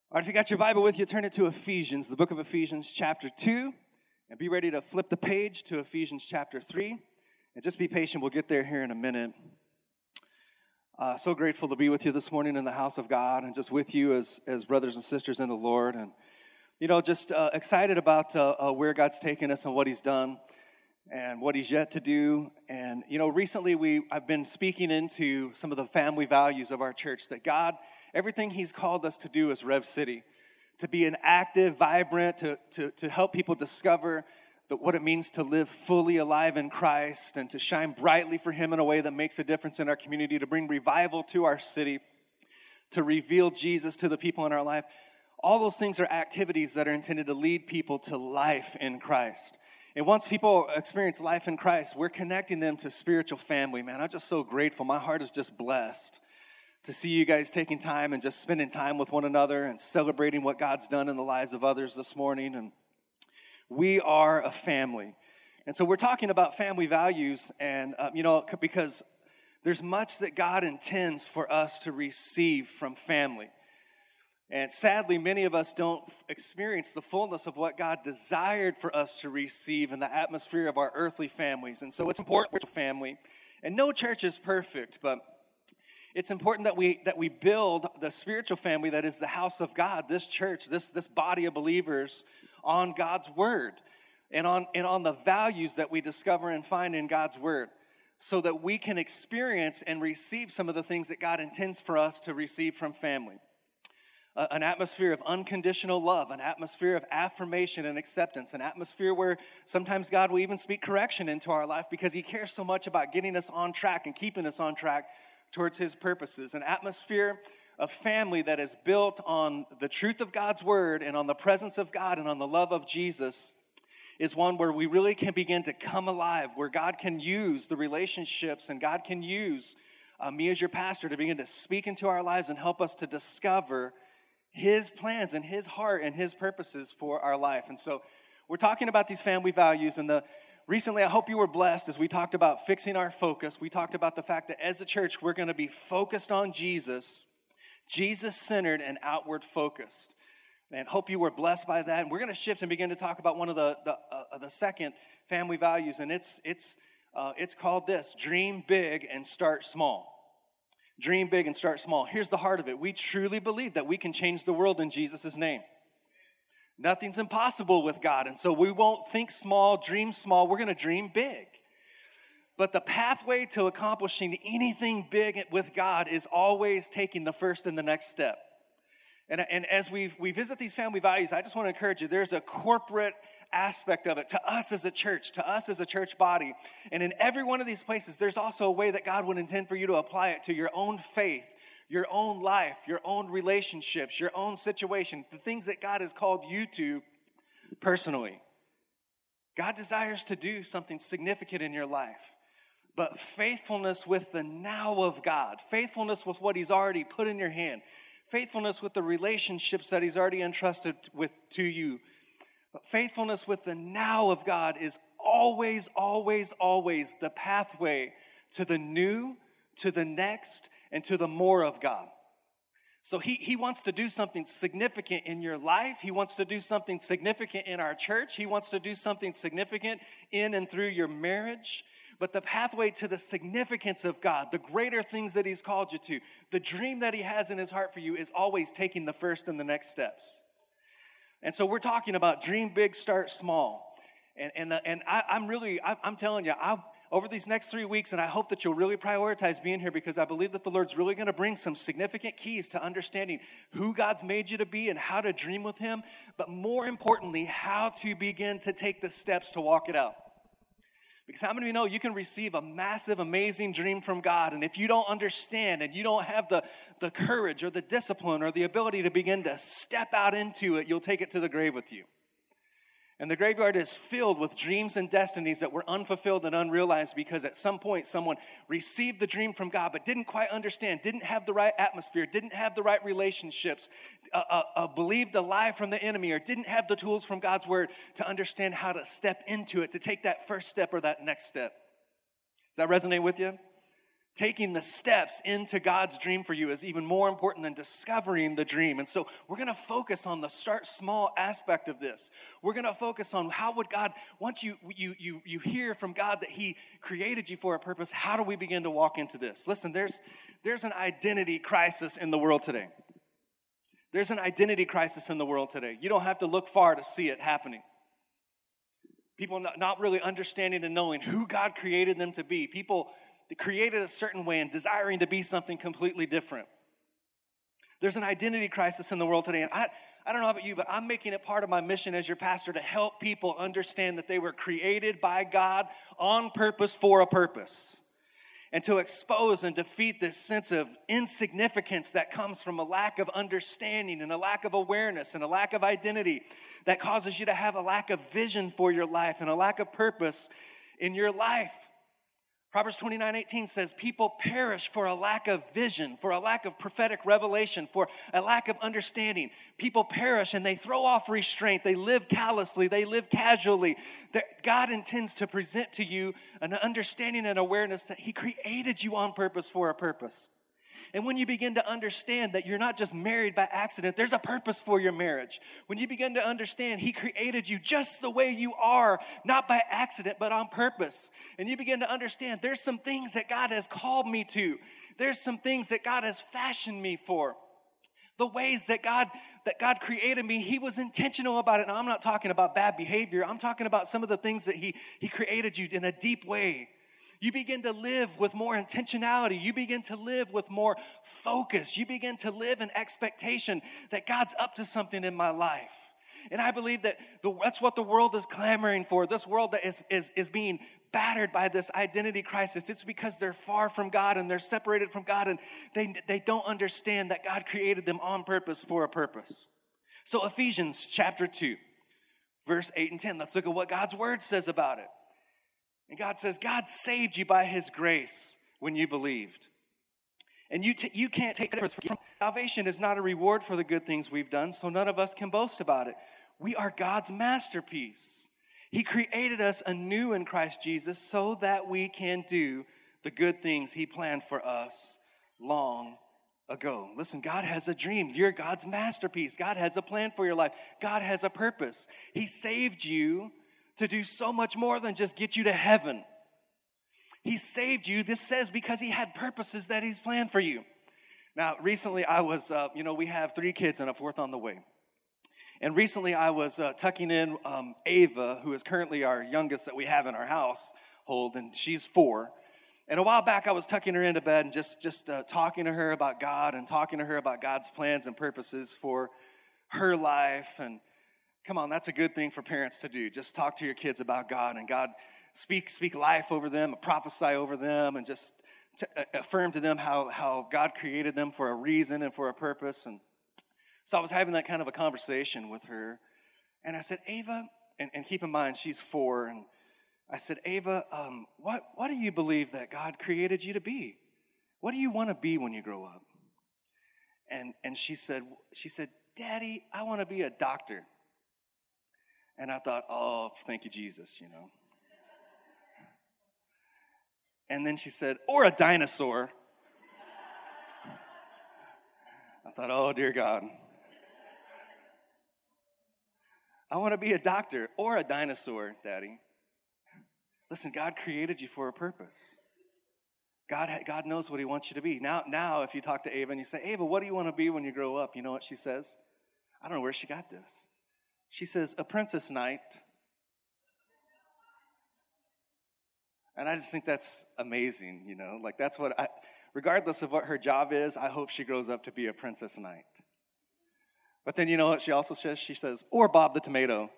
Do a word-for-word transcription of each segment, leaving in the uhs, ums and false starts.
All right, if you got your Bible with you, turn it to Ephesians, the book of Ephesians, chapter two, and be ready to flip the page to Ephesians chapter three. And just be patient, we'll get there here in a minute. Uh, so grateful to be with you this morning in the house of God and just with you as, as brothers and sisters in the Lord. And, you know, just uh, excited about uh, uh, where God's taken us and what He's done and what He's yet to do. And, you know, recently we I've been speaking into some of the family values of our church, that God, everything He's called us to do as Rev City, to be an active, vibrant, to, to, to help people discover the, what it means to live fully alive in Christ and to shine brightly for Him in a way that makes a difference in our community, to bring revival to our city, to reveal Jesus to the people in our life. All those things are activities that are intended to lead people to life in Christ. And once people experience life in Christ, we're connecting them to spiritual family, man. I'm just so grateful. My heart is just blessed to see you guys taking time and just spending time with one another and celebrating what God's done in the lives of others this morning. And we are a family. And so we're talking about family values, and, uh, you know, because there's much that God intends for us to receive from family. And sadly, many of us don't experience the fullness of what God desired for us to receive in the atmosphere of our earthly families. And so it's important for family. And no church is perfect, but it's important that we that we build the spiritual family that is the house of God, this church, this, this body of believers, on God's word and on, and on the values that we discover and find in God's word, so that we can experience and receive some of the things that God intends for us to receive from family. Uh, an atmosphere of unconditional love, an atmosphere of affirmation and acceptance, an atmosphere where sometimes God will even speak correction into our life because He cares so much about getting us on track and keeping us on track towards His purposes. An atmosphere of family that is built on the truth of God's word and on the presence of God and on the love of Jesus is one where we really can begin to come alive, where God can use the relationships and God can use uh, me as your pastor to begin to speak into our lives and help us to discover His plans and His heart and His purposes for our life. And so we're talking about these family values, and the recently, I hope you were blessed as we talked about fixing our focus. We talked about the fact that as a church, we're going to be focused on Jesus, Jesus-centered and outward focused. And hope you were blessed by that. And we're going to shift and begin to talk about one of the the, uh, the second family values, and it's it's uh, it's called this: dream big and start small. Dream big and start small. Here's the heart of it: we truly believe that we can change the world in Jesus' name. Nothing's impossible with God, and so we won't think small, dream small. We're going to dream big. But the pathway to accomplishing anything big with God is always taking the first and the next step. And, and as we we visit these family values, I just want to encourage you, there's a corporate aspect of it to us as a church, to us as a church body. And in every one of these places, there's also a way that God would intend for you to apply it to your own faith, your own life, your own relationships, your own situation, the things that God has called you to personally. God desires to do something significant in your life, but faithfulness with the now of God, faithfulness with what He's already put in your hand, faithfulness with the relationships that He's already entrusted with to you, but faithfulness with the now of God is always, always, always the pathway to the new, to the next, and to the more of God. So he, he wants to do something significant in your life. He wants to do something significant in our church. He wants to do something significant in and through your marriage. But the pathway to the significance of God, the greater things that He's called you to, the dream that He has in His heart for you is always taking the first and the next steps. And so we're talking about dream big, start small. And and, the, and I, I'm really, I, I'm telling you, I over these next three weeks, and I hope that you'll really prioritize being here, because I believe that the Lord's really going to bring some significant keys to understanding who God's made you to be and how to dream with Him, but more importantly, how to begin to take the steps to walk it out. Because how many of you know you can receive a massive, amazing dream from God, and if you don't understand and you don't have the, the courage or the discipline or the ability to begin to step out into it, you'll take it to the grave with you. And the graveyard is filled with dreams and destinies that were unfulfilled and unrealized because at some point someone received the dream from God but didn't quite understand, didn't have the right atmosphere, didn't have the right relationships, uh, uh, uh, believed a lie from the enemy, or didn't have the tools from God's word to understand how to step into it, to take that first step or that next step. Does that resonate with you? taking the steps into God's dream for you is even more important than discovering the dream. And so we're going to focus on the start small aspect of this. We're going to focus on how would God, once you, you, you, you hear from God that he created you for a purpose, how do we begin to walk into this? Listen, there's, there's an identity crisis in the world today. There's an identity crisis in the world today. You don't have to look far to see it happening. People not, not really understanding and knowing who God created them to be. People created a certain way and desiring to be something completely different. There's an identity crisis in the world today. And I, I don't know about you, but I'm making it part of my mission as your pastor to help people understand that they were created by God on purpose for a purpose. And to expose and defeat this sense of insignificance that comes from a lack of understanding and a lack of awareness and a lack of identity that causes you to have a lack of vision for your life and a lack of purpose in your life. Proverbs twenty-nine eighteen says, people perish for a lack of vision, for a lack of prophetic revelation, for a lack of understanding. People perish and they throw off restraint. They live callously. They live casually. God intends to present to you an understanding and awareness that he created you on purpose for a purpose. And when you begin to understand that you're not just married by accident, there's a purpose for your marriage. When you begin to understand he created you just the way you are, not by accident, but on purpose. And you begin to understand there's some things that God has called me to. There's some things that God has fashioned me for. The ways that God that God created me, he was intentional about it. Now, I'm not talking about bad behavior. I'm talking about some of the things that he, he created you in a deep way. You begin to live with more intentionality. You begin to live with more focus. You begin to live in expectation that God's up to something in my life. And I believe that the, that's what the world is clamoring for. This world that is, is, is being battered by this identity crisis. It's because they're far from God and they're separated from God and they, they don't understand that God created them on purpose for a purpose. So Ephesians chapter two, verse eight and ten. Let's look at what God's word says about it. And God says, God saved you by his grace when you believed. And you t- you can't take credit from salvation is not a reward for the good things we've done, so none of us can boast about it. We are God's masterpiece. He created us anew in Christ Jesus so that we can do the good things he planned for us long ago. Listen, God has a dream. You're God's masterpiece. God has a plan for your life. God has a purpose. He saved you to do so much more than just get you to heaven. He saved you, this says, because he had purposes that he's planned for you. Now, recently I was, uh, you know, we have three kids and a fourth on the way. And recently I was uh, tucking in um, Ava, who is currently our youngest that we have in our household, and she's four. And a while back I was tucking her into bed and just, just uh, talking to her about God and talking to her about God's plans and purposes for her life. And come on, that's a good thing for parents to do. Just talk to your kids about God and God speak speak life over them, prophesy over them, and just to affirm to them how, how God created them for a reason and for a purpose. And so I was having that kind of a conversation with her. And I said, Ava, and, and keep in mind, she's four. And I said, Ava, um, what, what do you believe that God created you to be? What do you want to be when you grow up? And and she said, she said, Daddy, I want to be a doctor. And I thought, oh, thank you, Jesus, you know. And then she said, or a dinosaur. I thought, oh, dear God. I want to be a doctor or a dinosaur, Daddy. Listen, God created you for a purpose. God, God knows what he wants you to be. Now, now, if you talk to Ava and you say, Ava, what do you want to be when you grow up? You know what she says? I don't know where she got this. She says, a princess knight. And I just think that's amazing, you know. Like, that's what I, regardless of what her job is, I hope she grows up to be a princess knight. But then you know what she also says? She says, or Bob the Tomato.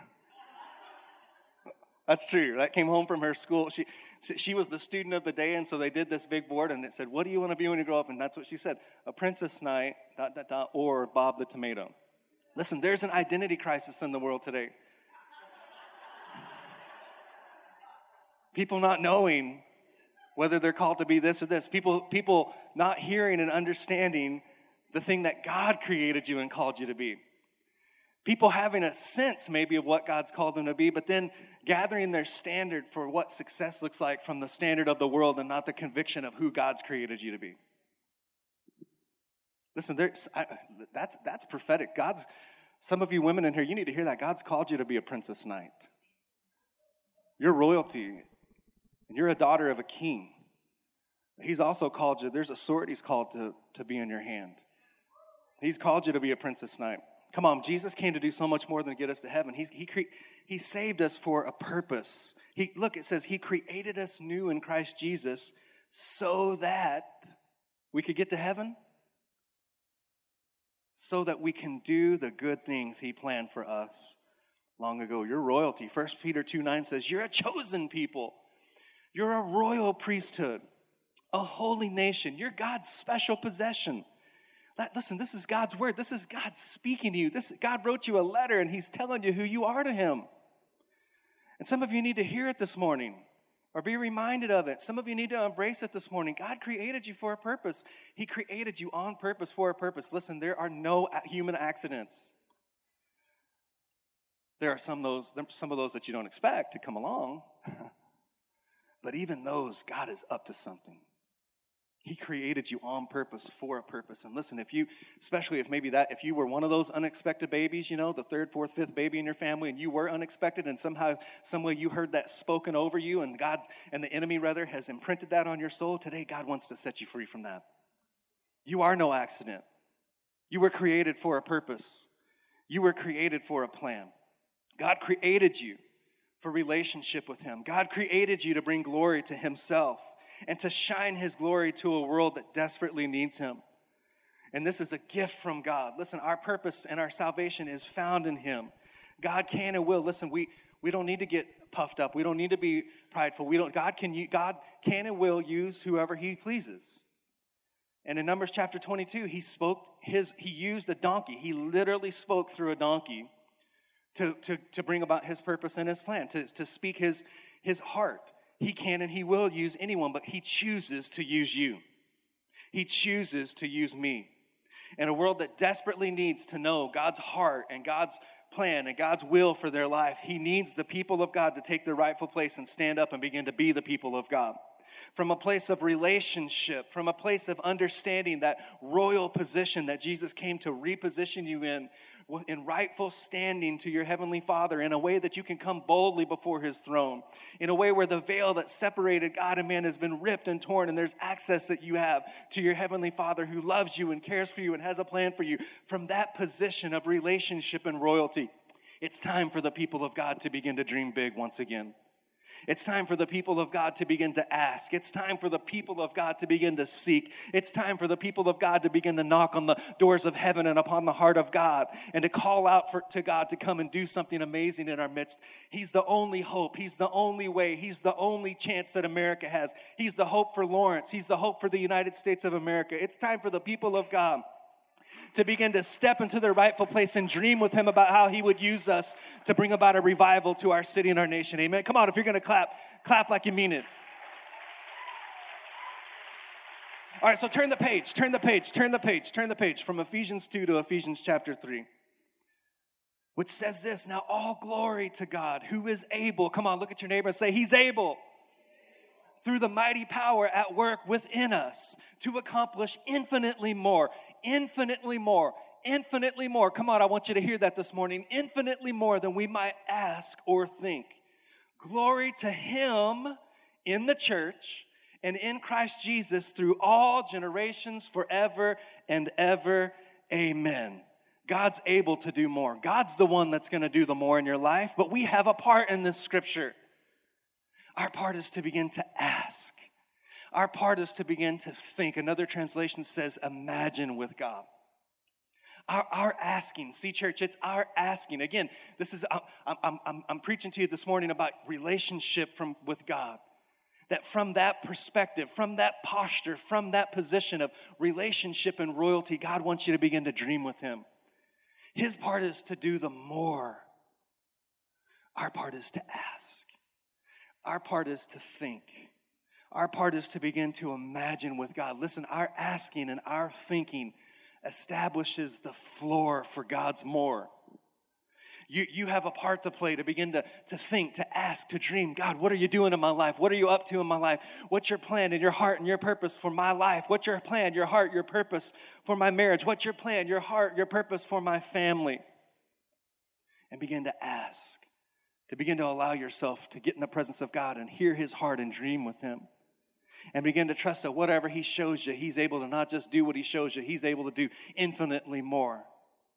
That's true. That came home from her school. She she was the student of the day, and so they did this big board, and it said, what do you want to be when you grow up? And that's what she said, a princess knight, dot, dot, dot, or Bob the Tomato. Listen, there's an identity crisis in the world today. People not knowing whether they're called to be this or this. People, people not hearing and understanding the thing that God created you and called you to be. People having a sense maybe of what God's called them to be, but then gathering their standard for what success looks like from the standard of the world and not the conviction of who God's created you to be. Listen, there's, I, that's, that's prophetic. God's, some of you women in here, you need to hear that. God's called you to be a princess knight. You're royalty, and you're a daughter of a king. He's also called you, there's a sword he's called to, to be in your hand. He's called you to be a princess knight. Come on, Jesus came to do so much more than get us to heaven. He's, he, cre- he saved us for a purpose. He, look, it says he created us new in Christ Jesus so that we could get to heaven, so that we can do the good things he planned for us long ago. You're royalty. First Peter two nine says, you're a chosen people. You're a royal priesthood, a holy nation. You're God's special possession. Listen, this is God's word. This is God speaking to you. This, God wrote you a letter, and he's telling you who you are to him. And some of you need to hear it this morning or be reminded of it. Some of you need to embrace it this morning. God created you for a purpose. He created you on purpose for a purpose. Listen, there are no human accidents. There are some of those, some of those that you don't expect to come along. But even those, God is up to something. He created you on purpose for a purpose. And listen, if you, especially if maybe that, if you were one of those unexpected babies, you know, the third, fourth, fifth baby in your family, and you were unexpected, and somehow, some way you heard that spoken over you, and God's, and the enemy rather has imprinted that on your soul, today God wants to set you free from that. You are no accident. You were created for a purpose. You were created for a plan. God created you for relationship with him. God created you to bring glory to himself and to shine his glory to a world that desperately needs him. And this is a gift from God. Listen, our purpose and our salvation is found in him. God can and will. Listen, we, we don't need to get puffed up. We don't need to be prideful. We don't. God can, God can and will use whoever he pleases. And in Numbers chapter twenty-two, he spoke his, he used a donkey. He literally spoke through a donkey to, to, to bring about his purpose and his plan, to, to speak his, his heart. He can and he will use anyone, but he chooses to use you. He chooses to use me. In a world that desperately needs to know God's heart and God's plan and God's will for their life, he needs the people of God to take their rightful place and stand up and begin to be the people of God. From a place of relationship, from a place of understanding that royal position that Jesus came to reposition you in, in rightful standing to your heavenly Father, in a way that you can come boldly before his throne, in a way where the veil that separated God and man has been ripped and torn, and there's access that you have to your heavenly Father who loves you and cares for you and has a plan for you. From that position of relationship and royalty, it's time for the people of God to begin to dream big once again. It's time for the people of God to begin to ask. It's time for the people of God to begin to seek. It's time for the people of God to begin to knock on the doors of heaven and upon the heart of God and to call out for, to God to come and do something amazing in our midst. He's the only hope. He's the only way. He's the only chance that America has. He's the hope for Lawrence. He's the hope for the United States of America. It's time for the people of God to begin to step into their rightful place and dream with him about how he would use us to bring about a revival to our city and our nation. Amen. Come on, if you're going to clap, clap like you mean it. All right, so turn the page, turn the page, turn the page, turn the page from Ephesians two to Ephesians chapter three, which says this: now all glory to God who is able. Come on, look at your neighbor and say, he's able. Through the mighty power at work within us to accomplish infinitely more, infinitely more, infinitely more. Come on, I want you to hear that this morning. Infinitely more than we might ask or think. Glory to him in the church and in Christ Jesus through all generations forever and ever. Amen. God's able to do more. God's the one that's going to do the more in your life, but we have a part in this scripture. Our part is to begin to ask. Our part is to begin to think. Another translation says, imagine with God. Our, our asking, see church, it's our asking. Again, this is, I'm, I'm, I'm, I'm preaching to you this morning about relationship from with God. That from that perspective, from that posture, from that position of relationship and royalty, God wants you to begin to dream with him. His part is to do the more. Our part is to ask. Our part is to think. Our part is to begin to imagine with God. Listen, our asking and our thinking establishes the floor for God's more. You, you have a part to play to begin to, to think, to ask, to dream. God, what are you doing in my life? What are you up to in my life? What's your plan and your heart and your purpose for my life? What's your plan, your heart, your purpose for my marriage? What's your plan, your heart, your purpose for my family? And begin to ask, to begin to allow yourself to get in the presence of God and hear his heart and dream with him. And begin to trust that whatever he shows you, he's able to not just do what he shows you, he's able to do infinitely more.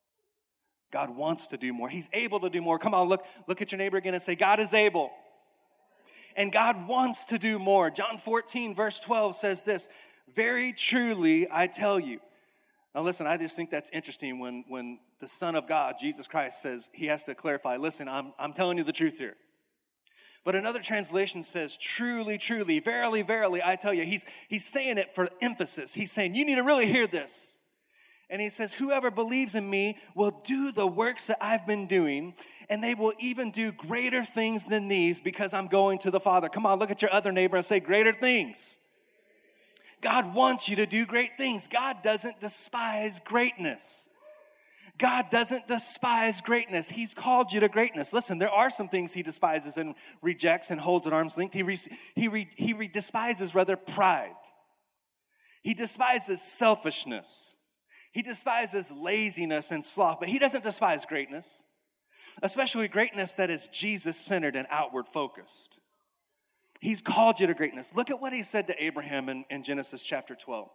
God wants to do more. He's able to do more. Come on, look, look at your neighbor again and say, God is able. And God wants to do more. John fourteen, verse twelve says this, very truly I tell you. Now listen, I just think that's interesting when, when the Son of God, Jesus Christ, says, he has to clarify, listen, I'm, I'm telling you the truth here. But another translation says, truly, truly, verily, verily, I tell you. He's, he's saying it for emphasis. He's saying, you need to really hear this. And he says, whoever believes in me will do the works that I've been doing, and they will even do greater things than these because I'm going to the Father. Come on, look at your other neighbor and say, greater things. God wants you to do great things. God doesn't despise greatness. God doesn't despise greatness. He's called you to greatness. Listen, there are some things he despises and rejects and holds at arm's length. He, re, he, re, he re despises, rather, pride. He despises selfishness. He despises laziness and sloth, but he doesn't despise greatness, especially greatness that is Jesus-centered and outward-focused. He's called you to greatness. Look at what he said to Abraham in, in Genesis chapter twelve.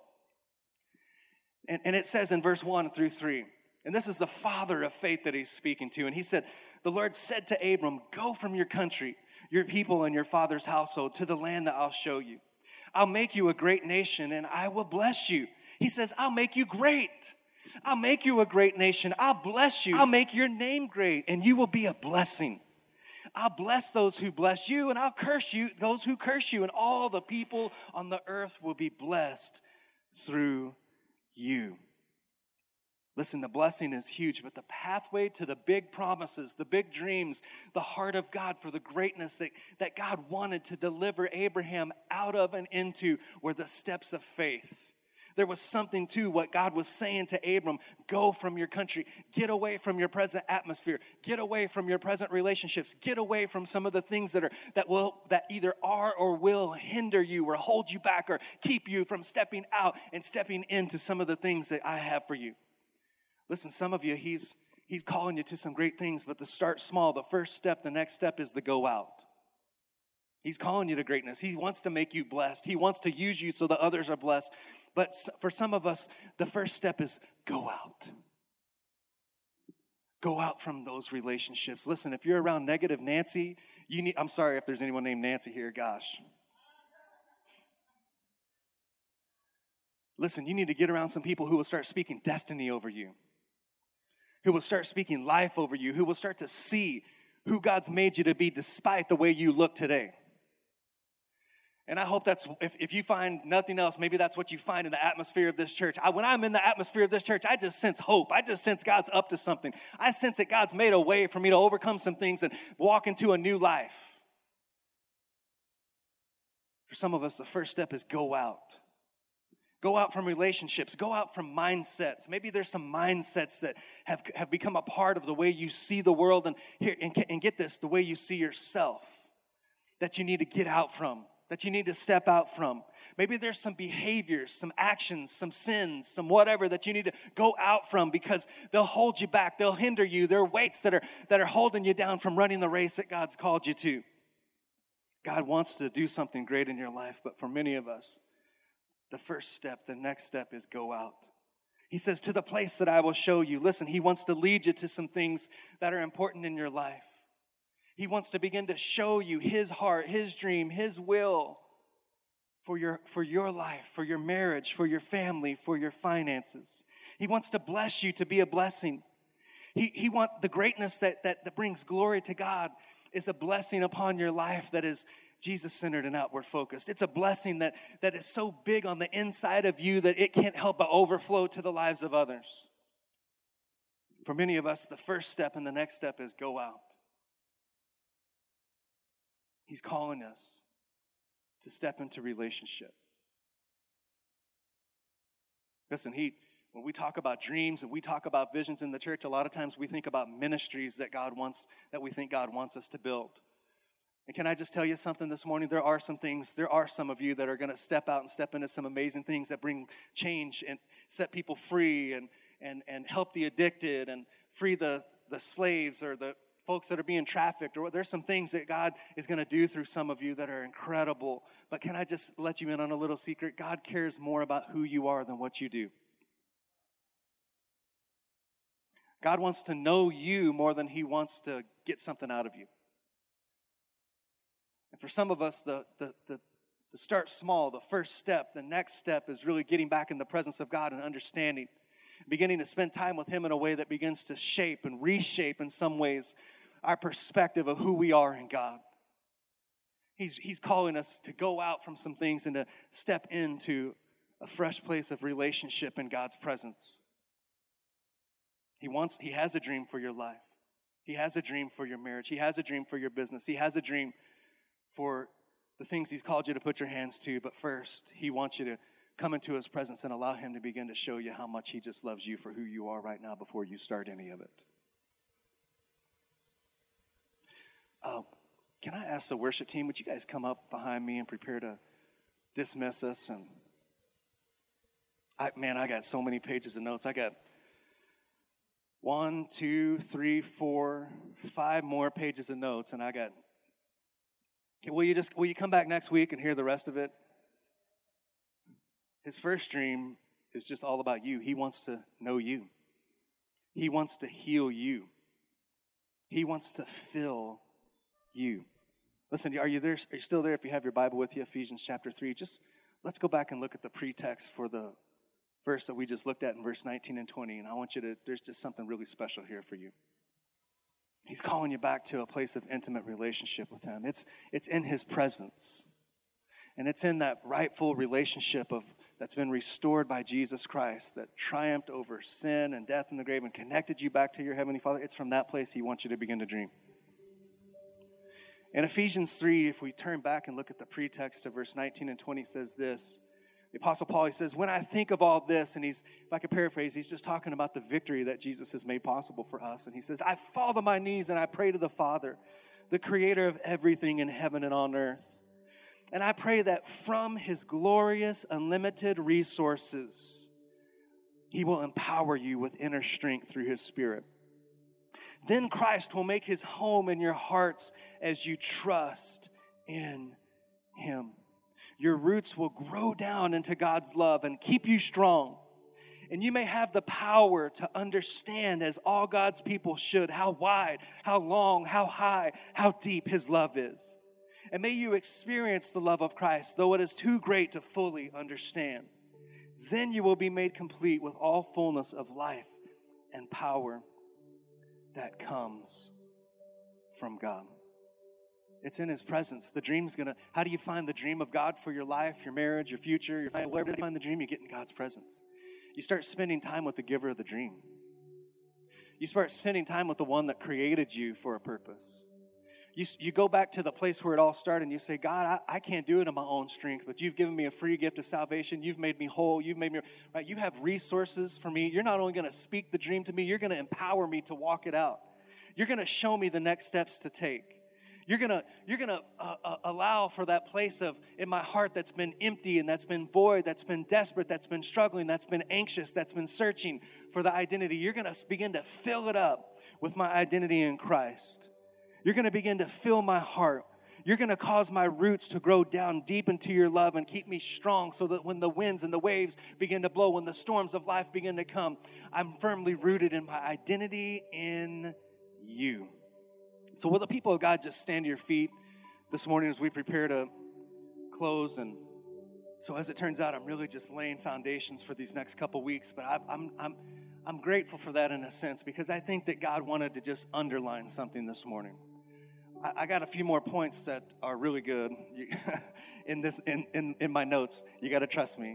And, and it says in verse one through three, and this is the father of faith that he's speaking to. And he said, the Lord said to Abram, go from your country, your people, and your father's household to the land that I'll show you. I'll make you a great nation, and I will bless you. He says, I'll make you great. I'll make you a great nation. I'll bless you. I'll make your name great, and you will be a blessing. I'll bless those who bless you, and I'll curse you, those who curse you, and all the people on the earth will be blessed through you. Listen, the blessing is huge, but the pathway to the big promises, the big dreams, the heart of God for the greatness that, that God wanted to deliver Abraham out of and into were the steps of faith. There was something to what God was saying to Abram. Go from your country. Get away from your present atmosphere. Get away from your present relationships. Get away from some of the things that are that will that either are or will hinder you or hold you back or keep you from stepping out and stepping into some of the things that I have for you. Listen, some of you, he's, he's calling you to some great things, but to start small, the first step, the next step is to go out. He's calling you to greatness. He wants to make you blessed. He wants to use you so that others are blessed. But for some of us, the first step is go out. Go out from those relationships. Listen, if you're around negative Nancy, you need, I'm sorry if there's anyone named Nancy here, gosh. Listen, you need to get around some people who will start speaking destiny over you, who will start speaking life over you, who will start to see who God's made you to be despite the way you look today. And I hope that's, if, if you find nothing else, maybe that's what you find in the atmosphere of this church. I, when I'm in the atmosphere of this church, I just sense hope. I just sense God's up to something. I sense that God's made a way for me to overcome some things and walk into a new life. For some of us, the first step is go out. Go out from relationships. Go out from mindsets. Maybe there's some mindsets that have, have become a part of the way you see the world. And, here, and, and get this, the way you see yourself that you need to get out from, that you need to step out from. Maybe there's some behaviors, some actions, some sins, some whatever that you need to go out from because they'll hold you back. They'll hinder you. They're weights that are, that are holding you down from running the race that God's called you to. God wants to do something great in your life, but for many of us, the first step, the next step is go out. He says, to the place that I will show you. Listen, he wants to lead you to some things that are important in your life. He wants to begin to show you his heart, his dream, his will for your, for your life, for your marriage, for your family, for your finances. He wants to bless you to be a blessing. He, he wants the greatness that, that, that brings glory to God is a blessing upon your life that is Jesus-centered and outward-focused. It's a blessing that, that is so big on the inside of you that it can't help but overflow to the lives of others. For many of us, the first step and the next step is go out. He's calling us to step into relationship. Listen, he When we talk about dreams and we talk about visions in the church, a lot of times we think about ministries that God wants, that we think God wants us to build. And can I just tell you something this morning? There are some things, there are some of you that are going to step out and step into some amazing things that bring change and set people free and and and help the addicted and free the, the slaves or the folks that are being trafficked. Or there's some things that God is going to do through some of you that are incredible. But can I just let you in on a little secret? God cares more about who you are than what you do. God wants to know you more than he wants to get something out of you. And for some of us, the, the, the, the start small, the first step, the next step is really getting back in the presence of God and understanding, beginning to spend time with him in a way that begins to shape and reshape in some ways our perspective of who we are in God. He's, he's calling us to go out from some things and to step into a fresh place of relationship in God's presence. He wants, he has a dream for your life. He has a dream for your marriage. He has a dream for your business. He has a dream for the things he's called you to put your hands to. But first, he wants you to come into his presence and allow him to begin to show you how much he just loves you for who you are right now before you start any of it. Uh, can I ask the worship team, would you guys come up behind me and prepare to dismiss us? And I, man, I got so many pages of notes. I got one, two, three, four, five more pages of notes, and I got. Okay, will you just will you come back next week and hear the rest of it? His first dream is just all about you. He wants to know you. He wants to heal you. He wants to fill you. Listen, are you there? Are you still there? If you have your Bible with you, Ephesians chapter three, just let's go back and look at the pretext for the verse that we just looked at in verse nineteen and twenty. And I want you to, there's just something really special here for you. He's calling you back to a place of intimate relationship with him. It's, it's in his presence. And it's in that rightful relationship of that's been restored by Jesus Christ, that triumphed over sin and death in the grave and connected you back to your Heavenly Father. It's from that place he wants you to begin to dream. In Ephesians three, if we turn back and look at the pretext of verse nineteen and twenty, says this. The Apostle Paul, he says, when I think of all this, and he's, if I could paraphrase, he's just talking about the victory that Jesus has made possible for us. And he says, I fall to my knees and I pray to the Father, the creator of everything in heaven and on earth. And I pray that from his glorious, unlimited resources, he will empower you with inner strength through his Spirit. Then Christ will make his home in your hearts as you trust in him. Your roots will grow down into God's love and keep you strong. And you may have the power to understand, as all God's people should, how wide, how long, how high, how deep his love is. And may you experience the love of Christ, though it is too great to fully understand. Then you will be made complete with all fullness of life and power that comes from God. It's in his presence. The dream's going to, how do you find the dream of God for your life, your marriage, your future, your family? Wherever you find the dream, you get in God's presence. You start spending time with the giver of the dream. You start spending time with the one that created you for a purpose. You, you go back to the place where it all started and you say, God, I, I can't do it in my own strength, but you've given me a free gift of salvation. You've made me whole. You've made me, right? You have resources for me. You're not only going to speak the dream to me, you're going to empower me to walk it out. You're going to show me the next steps to take. You're gonna, you're gonna uh, uh, allow for that place of in my heart that's been empty and that's been void, that's been desperate, that's been struggling, that's been anxious, that's been searching for the identity. You're gonna begin to fill it up with my identity in Christ. You're gonna begin to fill my heart. You're gonna cause my roots to grow down deep into your love and keep me strong so that when the winds and the waves begin to blow, when the storms of life begin to come, I'm firmly rooted in my identity in you. So will the people of God just stand to your feet this morning as we prepare to close? And so as it turns out, I'm really just laying foundations for these next couple weeks. But I, I'm I'm I'm grateful for that in a sense, because I think that God wanted to just underline something this morning. I, I got a few more points that are really good you, in this in, in in my notes. You got to trust me.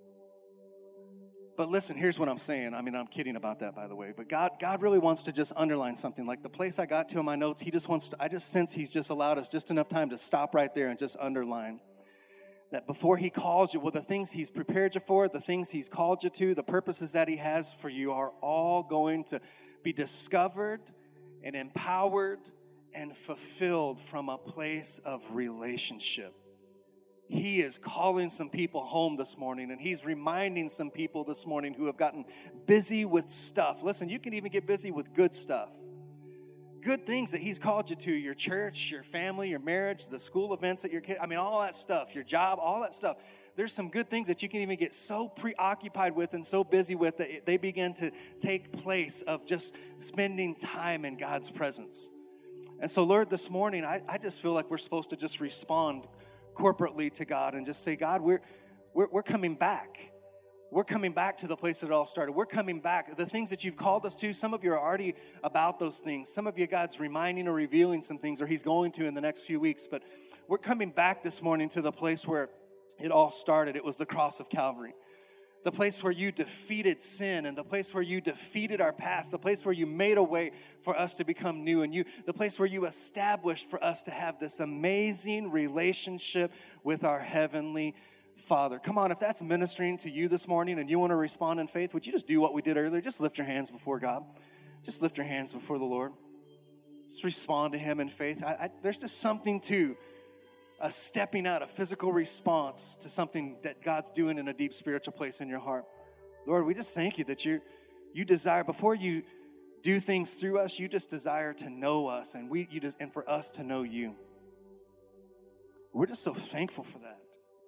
But listen, here's what I'm saying. I mean, I'm kidding about that, by the way. But God, God really wants to just underline something. Like the place I got to in my notes, he just wants to, I just sense he's just allowed us just enough time to stop right there and just underline that before he calls you, well, the things he's prepared you for, the things he's called you to, the purposes that he has for you are all going to be discovered and empowered and fulfilled from a place of relationship. He is calling some people home this morning, and he's reminding some people this morning who have gotten busy with stuff. Listen, you can even get busy with good stuff. Good things that he's called you to, your church, your family, your marriage, the school events that your kid, I mean, all that stuff, your job, all that stuff. There's some good things that you can even get so preoccupied with and so busy with that they begin to take place of just spending time in God's presence. And so, Lord, this morning, I, I just feel like we're supposed to just respond corporately to God and just say, God, we're, we're, we're coming back. We're coming back to the place that it all started. We're coming back. The things that you've called us to, some of you are already about those things. Some of you, God's reminding or revealing some things, or he's going to in the next few weeks. But we're coming back this morning to the place where it all started. It was the cross of Calvary. The place where you defeated sin, and the place where you defeated our past, the place where you made a way for us to become new, and you, the place where you established for us to have this amazing relationship with our heavenly Father. Come on, if that's ministering to you this morning and you want to respond in faith, would you just do what we did earlier? Just lift your hands before God. Just lift your hands before the Lord. Just respond to him in faith. I, I, there's just something to a stepping out, a physical response to something that God's doing in a deep spiritual place in your heart. Lord, we just thank you that you you desire, before you do things through us, you just desire to know us, and we you just and for us to know you. We're just so thankful for that.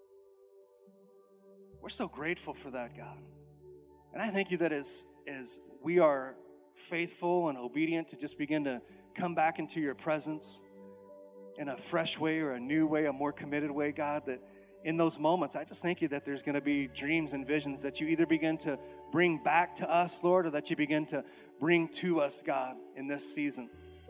We're so grateful for that, God. And I thank you that as, as we are faithful and obedient to just begin to come back into your presence in a fresh way or a new way, a more committed way, God, that in those moments, I just thank you that there's going to be dreams and visions that you either begin to bring back to us, Lord, or that you begin to bring to us, God, in this season.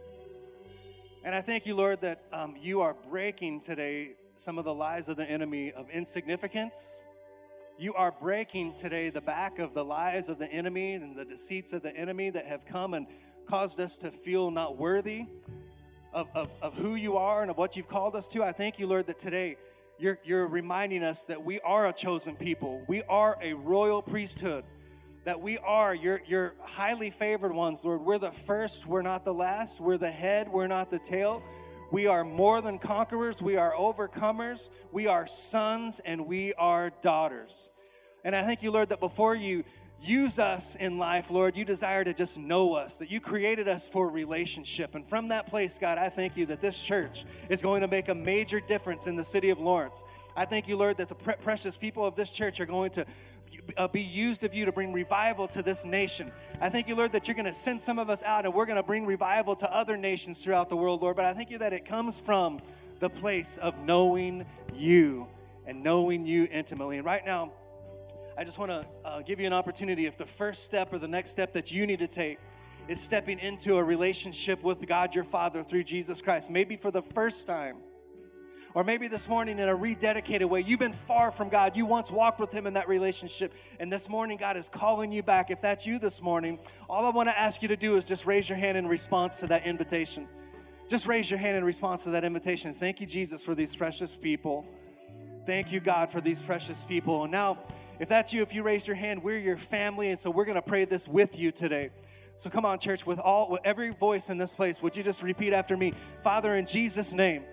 And I thank you, Lord, that um, you are breaking today some of the lies of the enemy of insignificance. You are breaking today the back of the lies of the enemy and the deceits of the enemy that have come and caused us to feel not worthy of, of, of who you are and of what you've called us to. I thank you, Lord, that today you're, you're reminding us that we are a chosen people. We are a royal priesthood, that we are your, your highly favored ones, Lord. We're the first, we're not the last. We're the head, we're not the tail. We are more than conquerors. We are overcomers. We are sons and we are daughters. And I thank you, Lord, that before you use us in life, Lord, you desire to just know us, that you created us for relationship. And from that place, God, I thank you that this church is going to make a major difference in the city of Lawrence. I thank you, Lord, that the pre- precious people of this church are going to Uh, be used of you to bring revival to this nation. I thank you, Lord, that you're going to send some of us out and we're going to bring revival to other nations throughout the world, Lord. But I thank you that it comes from the place of knowing you and knowing you intimately. And right now, I just want to uh, give you an opportunity. If the first step or the next step that you need to take is stepping into a relationship with God your Father through Jesus Christ, maybe for the first time, or maybe this morning in a rededicated way, you've been far from God. You once walked with him in that relationship, and this morning God is calling you back. If that's you this morning, all I want to ask you to do is just raise your hand in response to that invitation. Just raise your hand in response to that invitation. Thank you, Jesus, for these precious people. Thank you, God, for these precious people. And now, if that's you, if you raised your hand, we're your family, and so we're going to pray this with you today. So come on, church, with all, with every voice in this place, would you just repeat after me? Father, in Jesus' name,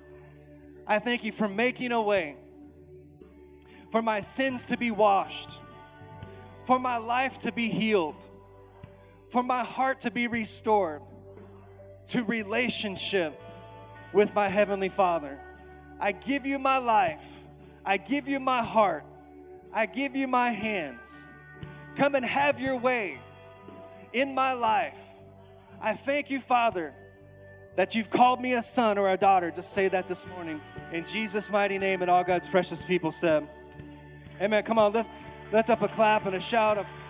I thank you for making a way for my sins to be washed, for my life to be healed, for my heart to be restored to relationship with my Heavenly Father. I give you my life. I give you my heart. I give you my hands. Come and have your way in my life. I thank you, Father, that you've called me a son or a daughter. Just say that this morning. In Jesus' mighty name, and all God's precious people said, amen. Come on, lift, lift up a clap and a shout of